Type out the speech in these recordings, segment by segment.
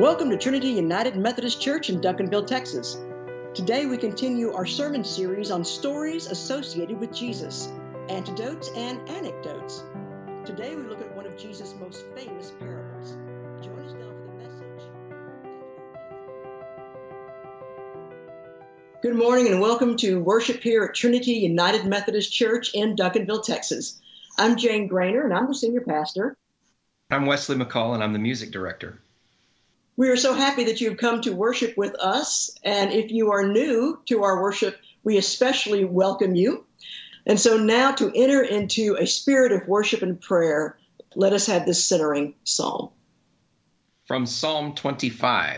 Welcome to Trinity United Methodist Church in Duncanville, Texas. Today we continue our sermon series on stories associated with Jesus, antidotes and anecdotes. Today we look at one of Jesus' most famous parables. Join us now for the message. Good morning and welcome to worship here at Trinity United Methodist Church in Duncanville, Texas. I'm Jane Grainer and I'm the senior pastor. I'm Wesley McCall and I'm the music director. We are so happy that you've come to worship with us. And if you are new to our worship, we especially welcome you. And so now to enter into a spirit of worship and prayer, let us have this centering psalm. From Psalm 25.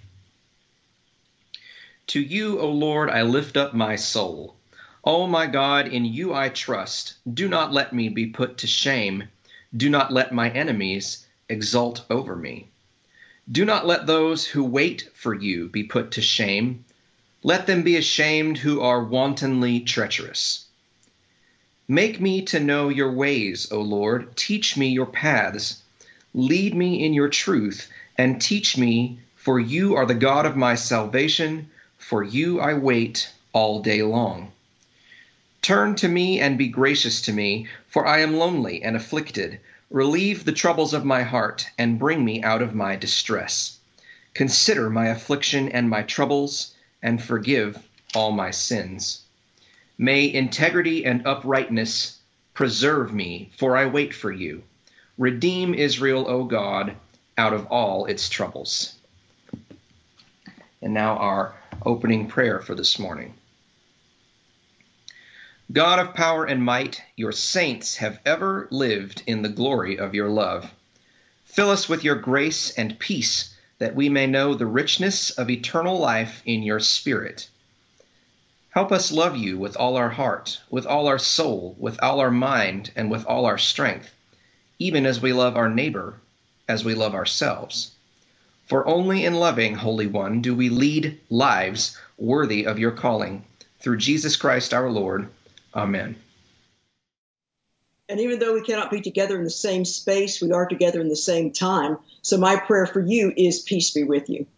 To you, O Lord, I lift up my soul. O my God, in you I trust. Do not let me be put to shame. Do not let my enemies exult over me. Do not let those who wait for you be put to shame. Let them be ashamed who are wantonly treacherous. Make me to know your ways, O Lord. Teach me your paths. Lead me in your truth and teach me, for you are the God of my salvation. For you I wait all day long. Turn to me and be gracious to me, for I am lonely and afflicted. Relieve the troubles of my heart and bring me out of my distress. Consider my affliction and my troubles and forgive all my sins. May integrity and uprightness preserve me, for I wait for you. Redeem Israel, O God, out of all its troubles. And now our opening prayer for this morning. God of power and might, your saints have ever lived in the glory of your love. Fill us with your grace and peace, that we may know the richness of eternal life in your Spirit. Help us love you with all our heart, with all our soul, with all our mind, and with all our strength, even as we love our neighbor, as we love ourselves. For only in loving, Holy One, do we lead lives worthy of your calling. Through Jesus Christ our Lord. Amen. And even though we cannot be together in the same space, we are together in the same time. So my prayer for you is peace be with you.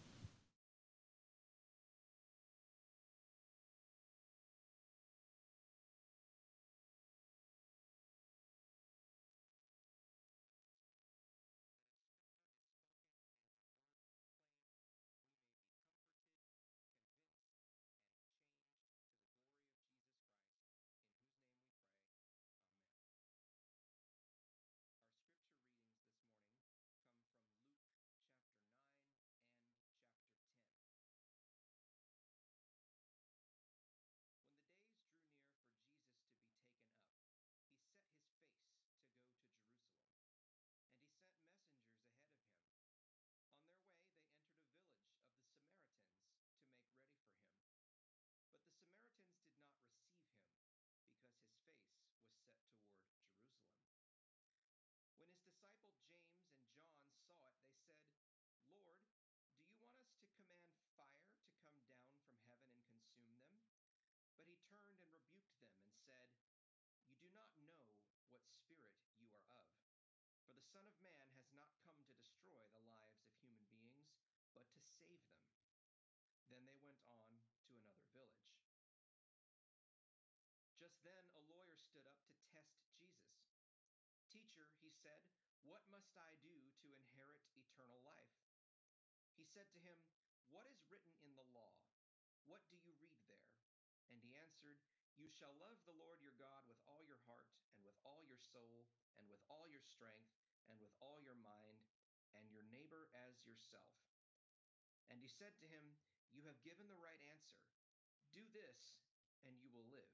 Just then a lawyer stood up to test Jesus. "Teacher," he said, "what must I do to inherit eternal life?" He said to him, "What is written in the law? What do you read there?" And he answered, "You shall love the Lord your God with all your heart, and with all your soul, and with all your strength, and with all your mind, and your neighbor as yourself." And he said to him, "You have given the right answer. Do this, and you will live."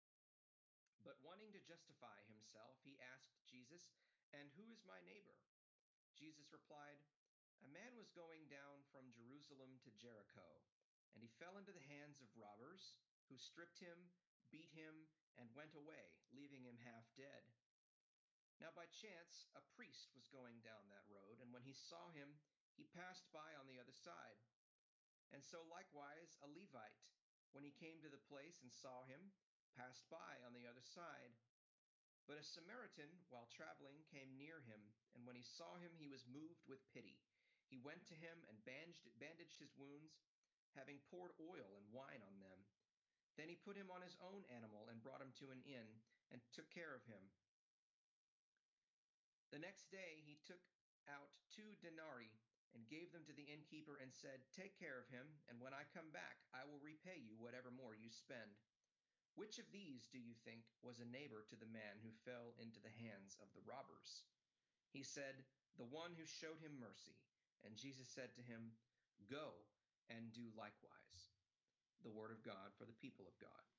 But wanting to justify himself, he asked Jesus, "And who is my neighbor?" Jesus replied, "A man was going down from Jerusalem to Jericho, and he fell into the hands of robbers, who stripped him, beat him, and went away, leaving him half dead. Now by chance a priest was going down that road, and when he saw him, he passed by on the other side. And so likewise a Levite, when he came to the place and saw him, passed by on the other side. But a Samaritan, while traveling, came near him, and when he saw him, he was moved with pity. He went to him and bandaged his wounds, having poured oil and wine on them. Then he put him on his own animal and brought him to an inn and took care of him. The next day he took out 2 denarii and gave them to the innkeeper and said, "Take care of him, and when I come back, I will repay you whatever more you spend." Which of these, do you think, was a neighbor to the man who fell into the hands of the robbers? He said, "The one who showed him mercy." And Jesus said to him, "Go and do likewise." The word of God for the people of God.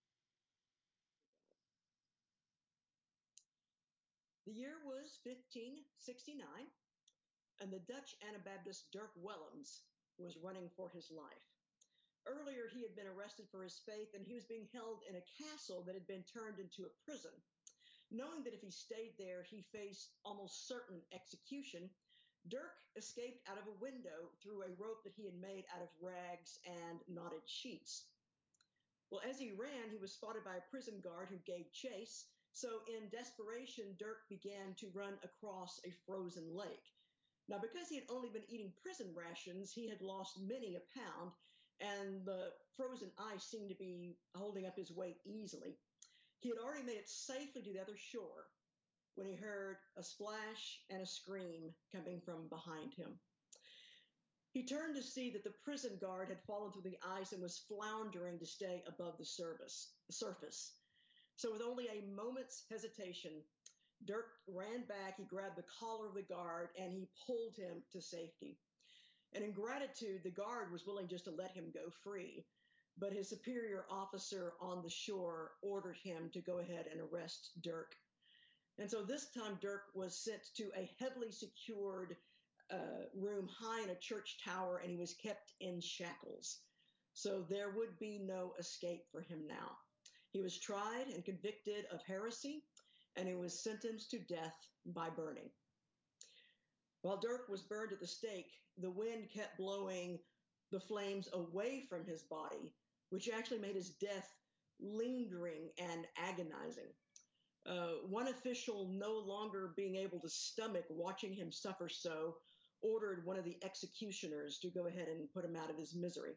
The year was 1569, and the Dutch Anabaptist Dirk Willems was running for his life. Earlier, he had been arrested for his faith, and he was being held in a castle that had been turned into a prison. Knowing that if he stayed there, he faced almost certain execution, Dirk escaped out of a window through a rope that he had made out of rags and knotted sheets. Well, as he ran, he was spotted by a prison guard who gave chase. So in desperation, Dirk began to run across a frozen lake. Now, because he had only been eating prison rations, he had lost many a pound, and the frozen ice seemed to be holding up his weight easily. He had already made it safely to the other shore when he heard a splash and a scream coming from behind him. He turned to see that the prison guard had fallen through the ice and was floundering to stay above the surface. So with only a moment's hesitation, Dirk ran back, he grabbed the collar of the guard, and he pulled him to safety. And in gratitude, the guard was willing just to let him go free. But his superior officer on the shore ordered him to go ahead and arrest Dirk. And so this time, Dirk was sent to a heavily secured room high in a church tower, and he was kept in shackles. So there would be no escape for him now. He was tried and convicted of heresy, and he was sentenced to death by burning. While Dirk was burned at the stake, the wind kept blowing the flames away from his body, which actually made his death lingering and agonizing. One official, no longer being able to stomach watching him suffer so, ordered one of the executioners to go ahead and put him out of his misery.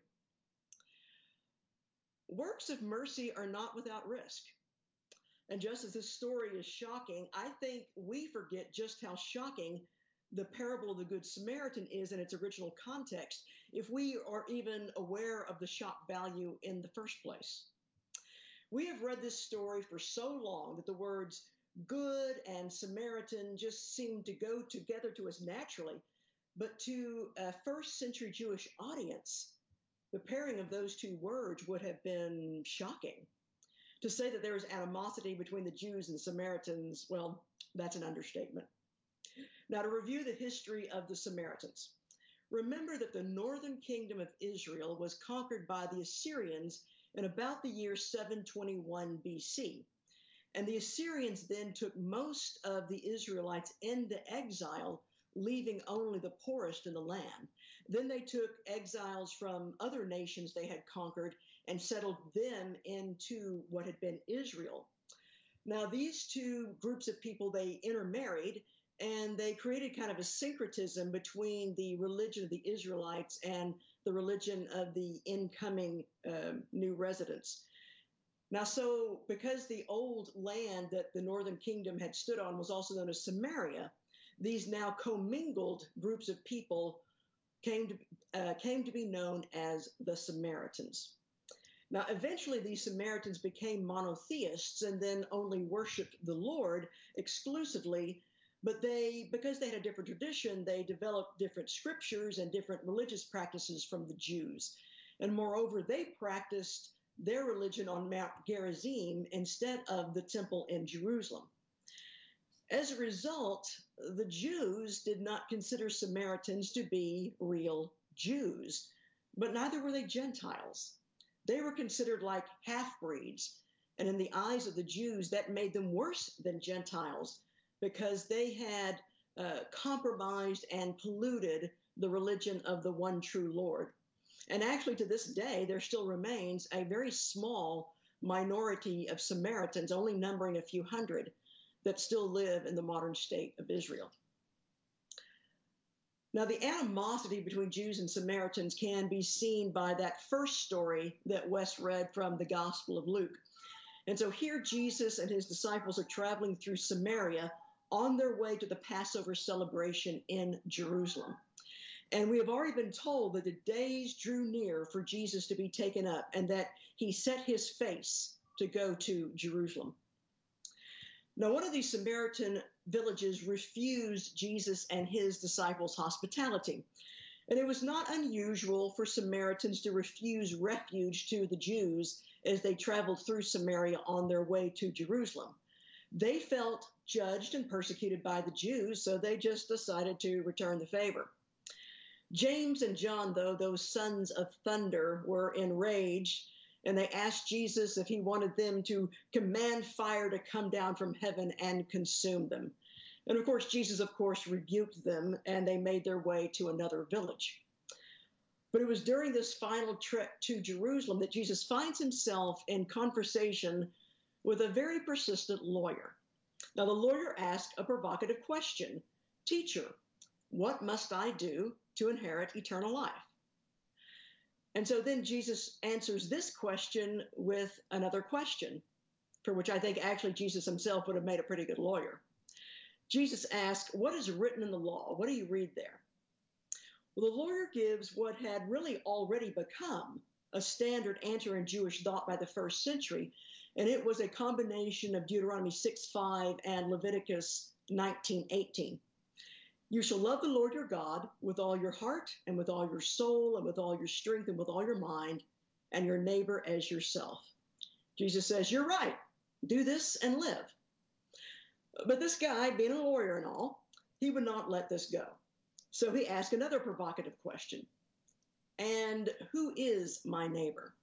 Works of mercy are not without risk. And just as this story is shocking, I think we forget just how shocking the parable of the Good Samaritan is in its original context, if we are even aware of the shock value in the first place. We have read this story for so long that the words good and Samaritan just seem to go together to us naturally. But to a first century Jewish audience, the pairing of those two words would have been shocking. To say that there was animosity between the Jews and the Samaritans, well, that's an understatement. Now, to review the history of the Samaritans, remember that the northern kingdom of Israel was conquered by the Assyrians in about the year 721 BC. And the Assyrians then took most of the Israelites into exile, leaving only the poorest in the land. Then they took exiles from other nations they had conquered and settled them into what had been Israel. Now, these two groups of people, they intermarried, and they created kind of a syncretism between the religion of the Israelites and the religion of the incoming new residents. Now, so because the old land that the northern kingdom had stood on was also known as Samaria, these now commingled groups of people came to be known as the Samaritans. Now, eventually, these Samaritans became monotheists and then only worshiped the Lord exclusively. But because they had a different tradition, they developed different scriptures and different religious practices from the Jews. And moreover, they practiced their religion on Mount Gerizim instead of the temple in Jerusalem. As a result, the Jews did not consider Samaritans to be real Jews, but neither were they Gentiles. They were considered like half-breeds, and in the eyes of the Jews, that made them worse than Gentiles because they had compromised and polluted the religion of the one true Lord. And actually, to this day, there still remains a very small minority of Samaritans, only numbering a few hundred, that still live in the modern state of Israel. Now, the animosity between Jews and Samaritans can be seen by that first story that Wes read from the Gospel of Luke. And so here Jesus and his disciples are traveling through Samaria on their way to the Passover celebration in Jerusalem. And we have already been told that the days drew near for Jesus to be taken up and that he set his face to go to Jerusalem. Now, one of these Samaritan villages refused Jesus and his disciples hospitality. And it was not unusual for Samaritans to refuse refuge to the Jews as they traveled through Samaria on their way to Jerusalem. They felt judged and persecuted by the Jews, so they just decided to return the favor. James and John, though, those sons of thunder, were enraged, and they asked Jesus if he wanted them to command fire to come down from heaven and consume them. And of course, Jesus, rebuked them, and they made their way to another village. But it was during this final trip to Jerusalem that Jesus finds himself in conversation with a very persistent lawyer. Now, the lawyer asked a provocative question: "Teacher, what must I do to inherit eternal life?" And so then Jesus answers this question with another question, for which I think actually Jesus himself would have made a pretty good lawyer. Jesus asked, "What is written in the law? What do you read there?" Well, the lawyer gives what had really already become a standard answer in Jewish thought by the first century, and it was a combination of Deuteronomy 6:5 and Leviticus 19:18. "You shall love the Lord your God with all your heart and with all your soul and with all your strength and with all your mind, and your neighbor as yourself." Jesus says, "You're right. Do this and live." But this guy, being a lawyer and all, he would not let this go. So he asked another provocative question: "And who is my neighbor?"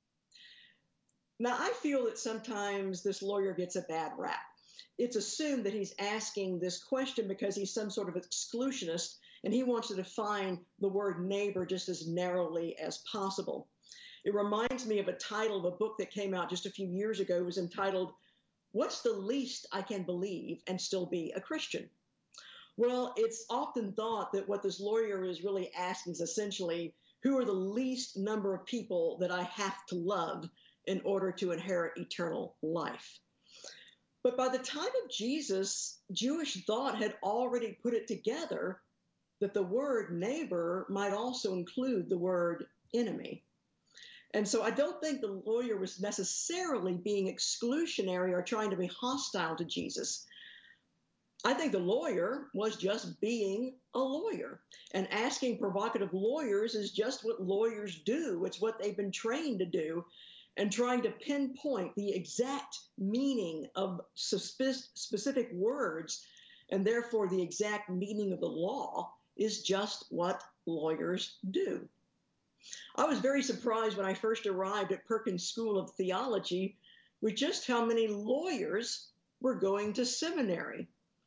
Now, I feel that sometimes this lawyer gets a bad rap. It's assumed that he's asking this question because he's some sort of exclusionist and he wants to define the word neighbor just as narrowly as possible. It reminds me of a title of a book that came out just a few years ago. It was entitled, "What's the Least I Can Believe and Still Be a Christian?" Well, it's often thought that what this lawyer is really asking is essentially, who are the least number of people that I have to love in order to inherit eternal life? But by the time of Jesus, Jewish thought had already put it together that the word neighbor might also include the word enemy. And so I don't think the lawyer was necessarily being exclusionary or trying to be hostile to Jesus. I think the lawyer was just being a lawyer, and asking provocative lawyers is just what lawyers do. It's what they've been trained to do, and trying to pinpoint the exact meaning of specific words, and therefore the exact meaning of the law, is just what lawyers do. I was very surprised when I first arrived at Perkins School of Theology with just how many lawyers were going to seminary.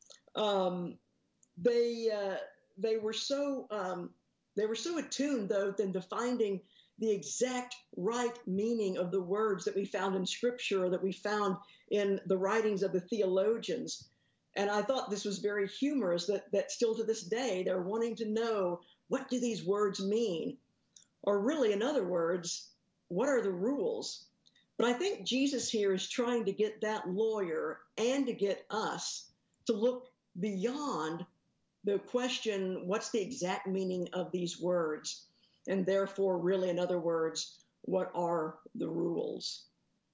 They were so attuned, though, to finding the exact right meaning of the words that we found in Scripture or that we found in the writings of the theologians. And I thought this was very humorous that still to this day they're wanting to know, what do these words mean? Or really, in other words, what are the rules? But I think Jesus here is trying to get that lawyer and to get us to look beyond the question, what's the exact meaning of these words? And therefore, really, in other words, what are the rules?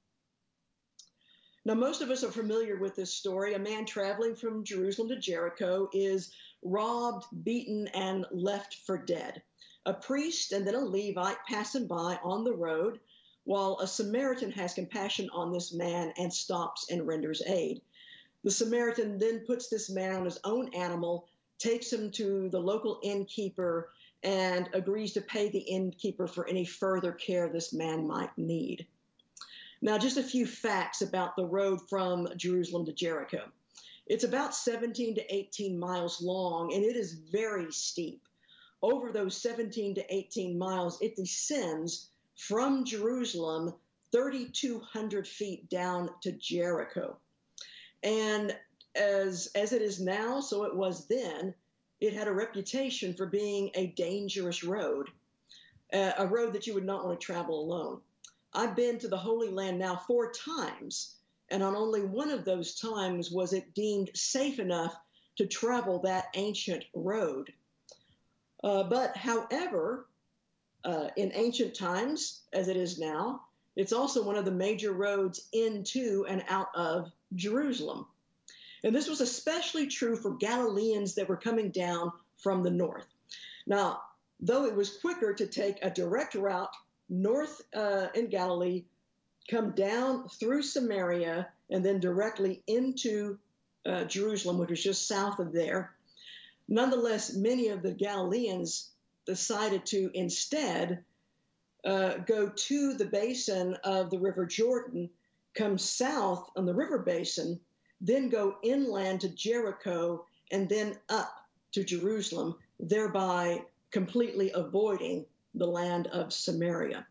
Now, most of us are familiar with this story. A man traveling from Jerusalem to Jericho is robbed, beaten, and left for dead. A priest and then a Levite pass him by on the road, while a Samaritan has compassion on this man and stops and renders aid. The Samaritan then puts this man on his own animal, takes him to the local innkeeper, and agrees to pay the innkeeper for any further care this man might need. Now, just a few facts about the road from Jerusalem to Jericho. It's about 17 to 18 miles long, and it is very steep. Over those 17 to 18 miles, it descends from Jerusalem 3,200 feet down to Jericho. And as it is now, so it was then, it had a reputation for being a dangerous road, a road that you would not want to travel alone. I've been to the Holy Land now 4 times, and on only one of those times was it deemed safe enough to travel that ancient road. But however, in ancient times, as it is now, it's also one of the major roads into and out of Jerusalem. And this was especially true for Galileans that were coming down from the north. Now, though it was quicker to take a direct route north in Galilee, come down through Samaria, and then directly into Jerusalem, which was just south of there, nonetheless, many of the Galileans decided to instead go to the basin of the River Jordan, come south on the river basin, then go inland to Jericho, and then up to Jerusalem, thereby completely avoiding the land of Samaria.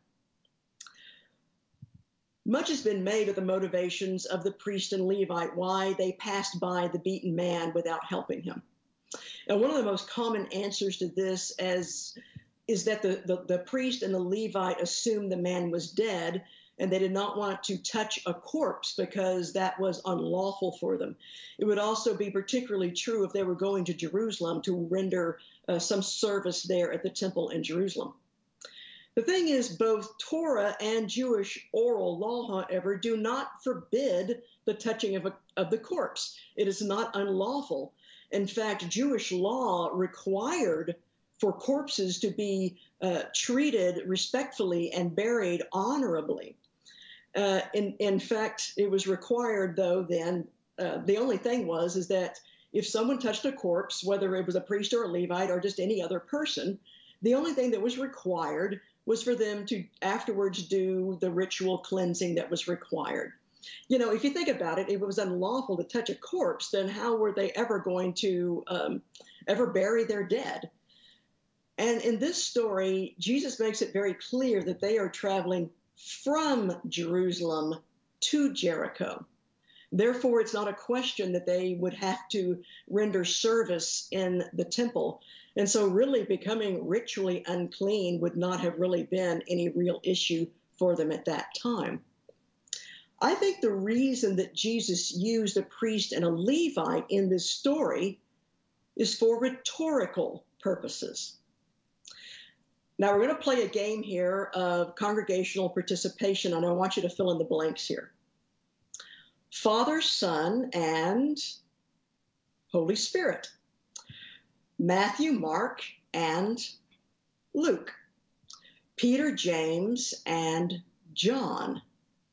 Much has been made of the motivations of the priest and Levite, why they passed by the beaten man without helping him. And one of the most common answers to this is that the priest and the Levite assumed the man was dead, and they did not want to touch a corpse because that was unlawful for them. It would also be particularly true if they were going to Jerusalem to render some service there at the temple in Jerusalem. The thing is, both Torah and Jewish oral law, however, do not forbid the touching of the corpse. It is not unlawful. In fact, Jewish law required for corpses to be treated respectfully and buried honorably. In fact, it was required, though, then, the only thing is that if someone touched a corpse, whether it was a priest or a Levite or just any other person, the only thing that was required was for them to afterwards do the ritual cleansing that was required. You know, if you think about it, if it was unlawful to touch a corpse, then how were they ever going to ever bury their dead? And in this story, Jesus makes it very clear that they are traveling from Jerusalem to Jericho. Therefore, it's not a question that they would have to render service in the temple. And so really becoming ritually unclean would not have really been any real issue for them at that time. I think the reason that Jesus used a priest and a Levite in this story is for rhetorical purposes. Now, we're going to play a game here of congregational participation, and I want you to fill in the blanks here. Father, Son, and Holy Spirit. Matthew, Mark, and Luke. Peter, James, and John.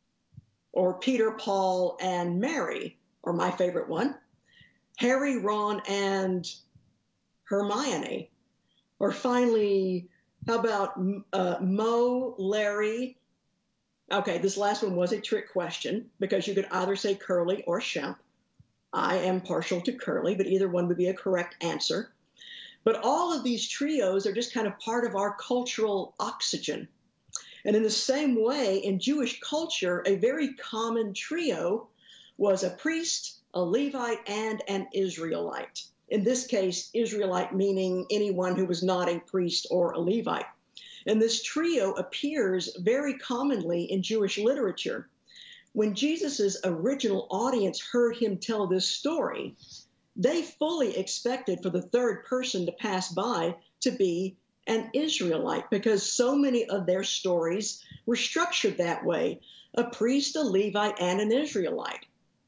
Or Peter, Paul, and Mary, or my favorite one, Harry, Ron, and Hermione. Or finally, how about Mo, Larry? Okay, this last one was a trick question because you could either say Curly or Shemp. I am partial to Curly, but either one would be a correct answer. But all of these trios are just kind of part of our cultural oxygen. And in the same way, in Jewish culture, a very common trio was a priest, a Levite, and an Israelite. In this case, Israelite meaning anyone who was not a priest or a Levite. And this trio appears very commonly in Jewish literature. When Jesus' original audience heard him tell this story, they fully expected for the third person to pass by to be an Israelite, because so many of their stories were structured that way, a priest, a Levite, and an Israelite.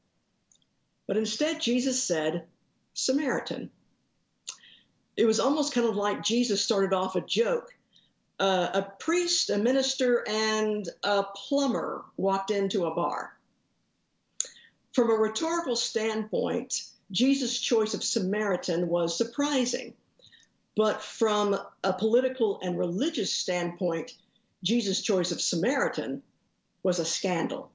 But instead, Jesus said, Samaritan. It was almost kind of like Jesus started off a joke. A priest, a minister, and a plumber walked into a bar. From a rhetorical standpoint, Jesus' choice of Samaritan was surprising. But from a political and religious standpoint, Jesus' choice of Samaritan was a scandal.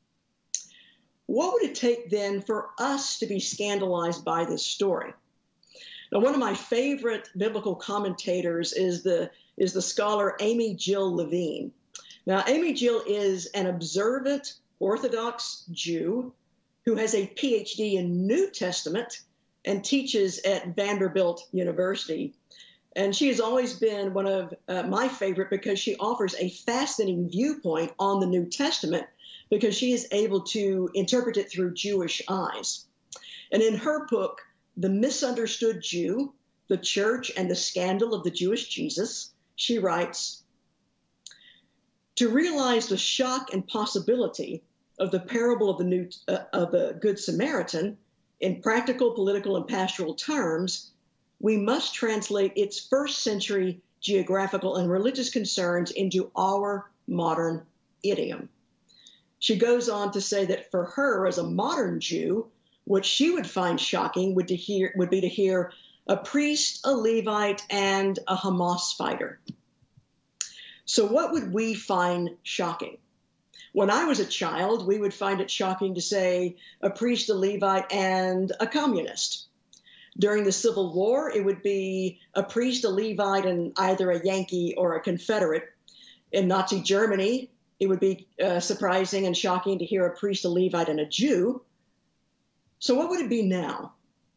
What would it take then for us to be scandalized by this story? Now, one of my favorite biblical commentators is the scholar Amy Jill Levine. Now, Amy Jill is an observant Orthodox Jew who has a PhD in New Testament and teaches at Vanderbilt University. And she has always been one of my favorite because she offers a fascinating viewpoint on the New Testament because she is able to interpret it through Jewish eyes. And in her book, The Misunderstood Jew, the Church and the Scandal of the Jewish Jesus, she writes, to realize the shock and possibility of the parable of the Good Samaritan in practical, political, and pastoral terms, we must translate its first century geographical and religious concerns into our modern idiom. She goes on to say that for her, as a modern Jew, what she would find shocking would be to hear a priest, a Levite, and a Hamas fighter. So what would we find shocking? When I was a child, we would find it shocking to say a priest, a Levite, and a communist. During the Civil War, it would be a priest, a Levite, and either a Yankee or a Confederate. In Nazi Germany, it would be surprising and shocking to hear a priest, a Levite, and a Jew. So what would it be now?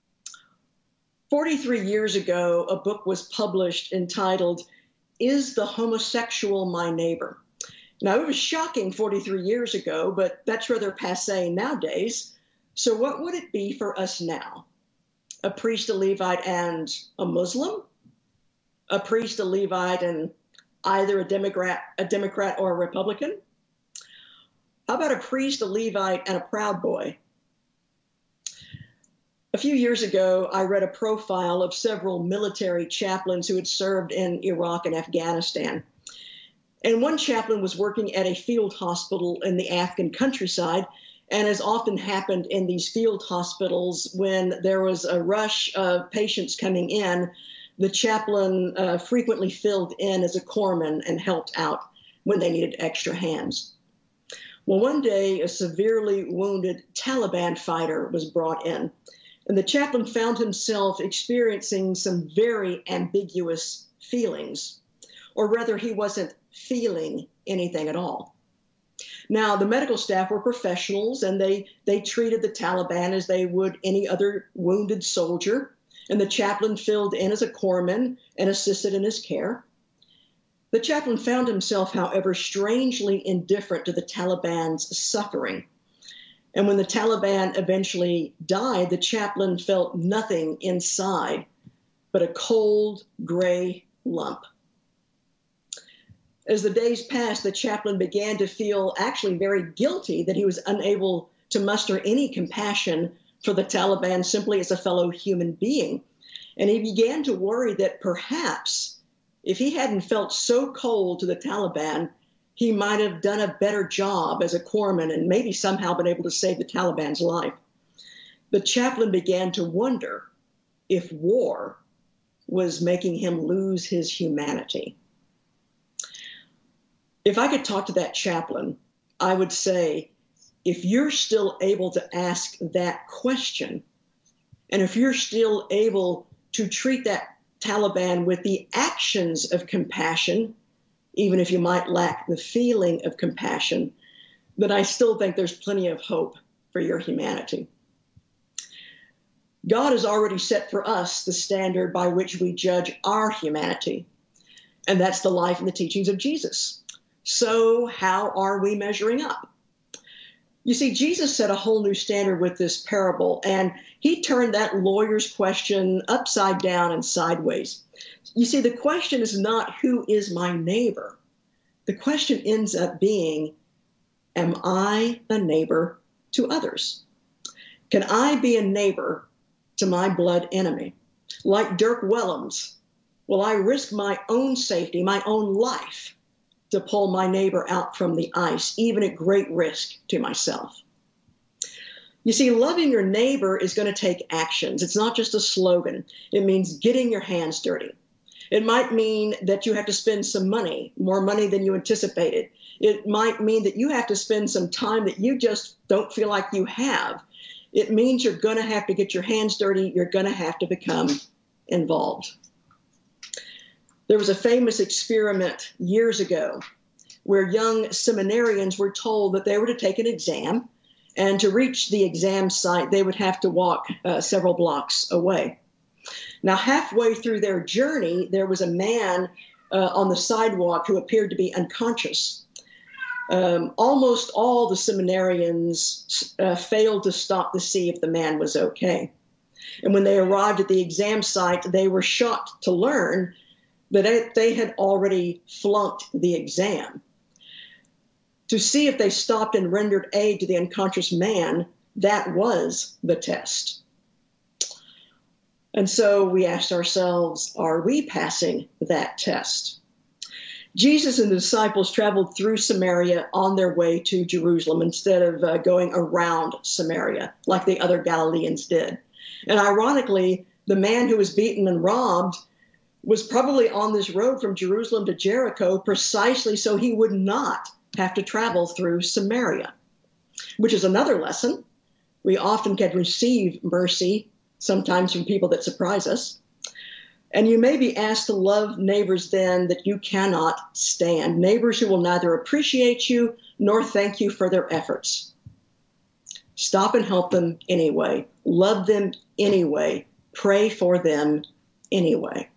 43 years ago, a book was published entitled, Is the Homosexual My Neighbor? Now, it was shocking 43 years ago, but that's rather passé nowadays. So what would it be for us now? A priest, a Levite, and a Muslim? A priest, a Levite, and either a Democrat or a Republican? How about a priest, a Levite, and a Proud Boy? A few years ago, I read a profile of several military chaplains who had served in Iraq and Afghanistan. And one chaplain was working at a field hospital in the Afghan countryside, and as often happened in these field hospitals, when there was a rush of patients coming in, the chaplain frequently filled in as a corpsman and helped out when they needed extra hands. Well, one day, a severely wounded Taliban fighter was brought in, and the chaplain found himself experiencing some very ambiguous feelings, or rather, he wasn't feeling anything at all. Now, the medical staff were professionals, and they treated the Taliban as they would any other wounded soldier, and the chaplain filled in as a corpsman and assisted in his care. The chaplain found himself, however, strangely indifferent to the Taliban's suffering. And when the Taliban eventually died, the chaplain felt nothing inside but a cold, gray lump. As the days passed, the chaplain began to feel actually very guilty that he was unable to muster any compassion for the Taliban simply as a fellow human being. And he began to worry that perhaps if he hadn't felt so cold to the Taliban, he might have done a better job as a corpsman and maybe somehow been able to save the Taliban's life. The chaplain began to wonder if war was making him lose his humanity. If I could talk to that chaplain, I would say, if you're still able to ask that question, and if you're still able to treat that Taliban with the actions of compassion, even if you might lack the feeling of compassion, then I still think there's plenty of hope for your humanity. God has already set for us the standard by which we judge our humanity, and that's the life and the teachings of Jesus. So how are we measuring up? You see, Jesus set a whole new standard with this parable, and he turned that lawyer's question upside down and sideways. You see, the question is not, who is my neighbor? The question ends up being, am I a neighbor to others? Can I be a neighbor to my blood enemy? Like Dirk Willems, will I risk my own safety, my own life, to pull my neighbor out from the ice, even at great risk to myself? You see, loving your neighbor is going to take actions. It's not just a slogan. It means getting your hands dirty. It might mean that you have to spend some money, more money than you anticipated. It might mean that you have to spend some time that you just don't feel like you have. It means you're going to have to get your hands dirty. You're going to have to become involved. There was a famous experiment years ago where young seminarians were told that they were to take an exam, And to reach the exam site, they would have to walk several blocks away. Now, halfway through their journey, there was a man on the sidewalk who appeared to be unconscious. Almost all the seminarians failed to stop to see if the man was okay. And when they arrived at the exam site, they were shocked to learn that they had already flunked the exam. To see if they stopped and rendered aid to the unconscious man, that was the test. And so we asked ourselves, are we passing that test? Jesus and the disciples traveled through Samaria on their way to Jerusalem instead of going around Samaria like the other Galileans did. And ironically, the man who was beaten and robbed was probably on this road from Jerusalem to Jericho precisely so he would not have to travel through Samaria, which is another lesson. We often can receive mercy, sometimes from people that surprise us. And you may be asked to love neighbors then that you cannot stand, neighbors who will neither appreciate you nor thank you for their efforts. Stop and help them anyway. Love them anyway. Pray for them anyway.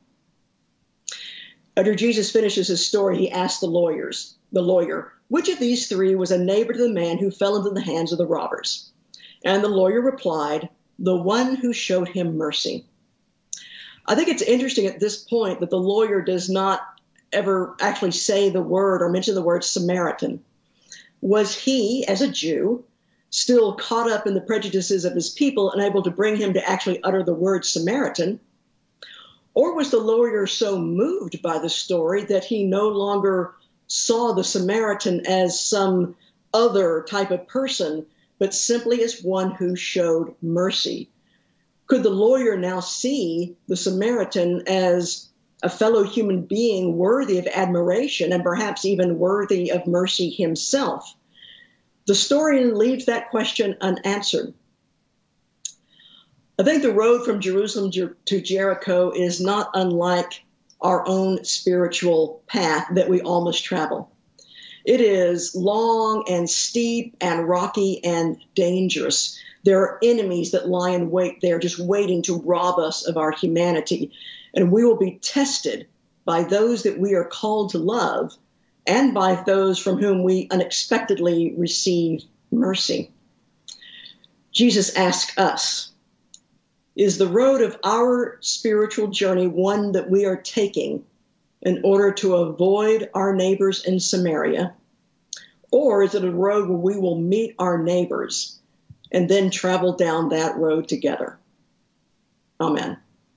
After Jesus finishes his story, he asked the lawyer, which of these three was a neighbor to the man who fell into the hands of the robbers? And the lawyer replied, the one who showed him mercy. I think it's interesting at this point that the lawyer does not ever actually say the word or mention the word Samaritan. Was he, as a Jew, still caught up in the prejudices of his people and able to bring him to actually utter the word Samaritan? Or was the lawyer so moved by the story that he no longer saw the Samaritan as some other type of person, but simply as one who showed mercy? Could the lawyer now see the Samaritan as a fellow human being worthy of admiration and perhaps even worthy of mercy himself? The story leaves that question unanswered. I think the road from Jerusalem to Jericho is not unlike our own spiritual path that we all must travel. It is long and steep and rocky and dangerous. There are enemies that lie in wait there just waiting to rob us of our humanity. And we will be tested by those that we are called to love and by those from whom we unexpectedly receive mercy. Jesus asks us, is the road of our spiritual journey one that we are taking in order to avoid our neighbors in Samaria? Or is it a road where we will meet our neighbors and then travel down that road together? Amen.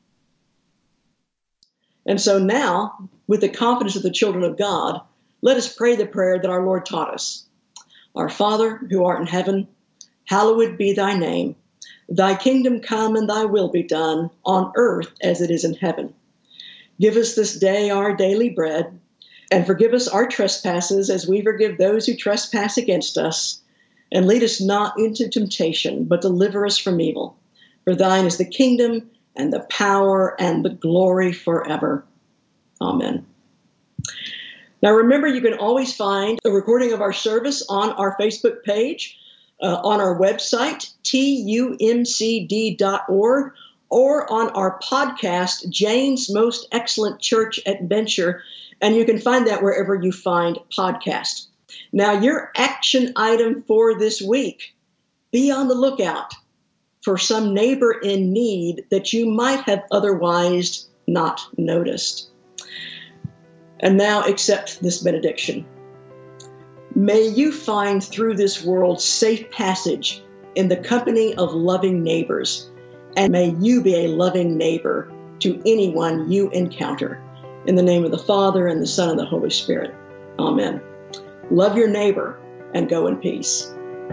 And so now, with the confidence of the children of God, let us pray the prayer that our Lord taught us. Our Father, who art in heaven, hallowed be thy name. Thy kingdom come and thy will be done on earth as it is in heaven. Give us this day our daily bread, and forgive us our trespasses as we forgive those who trespass against us. And lead us not into temptation, but deliver us from evil. For thine is the kingdom and the power and the glory forever. Amen. Now remember, you can always find a recording of our service on our Facebook page, on our website, tumcd.org, or on our podcast, Jane's Most Excellent Church Adventure, and you can find that wherever you find podcasts. Now, your action item for this week, be on the lookout for some neighbor in need that you might have otherwise not noticed. And now accept this benediction. May you find through this world safe passage in the company of loving neighbors, and may you be a loving neighbor to anyone you encounter. In the name of the Father, and the Son, and the Holy Spirit. Amen. Love your neighbor and go in peace.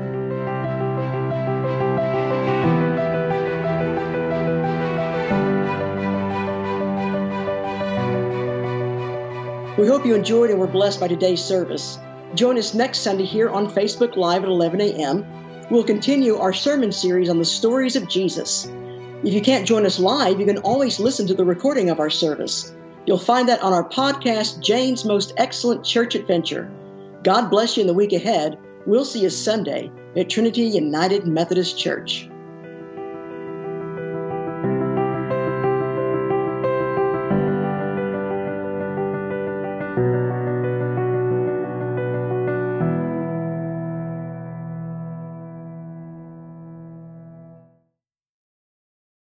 We hope you enjoyed and were blessed by today's service. Join us next Sunday here on Facebook Live at 11 a.m. We'll continue our sermon series on the stories of Jesus. If you can't join us live, you can always listen to the recording of our service. You'll find that on our podcast, Jane's Most Excellent Church Adventure. God bless you in the week ahead. We'll see you Sunday at Trinity United Methodist Church.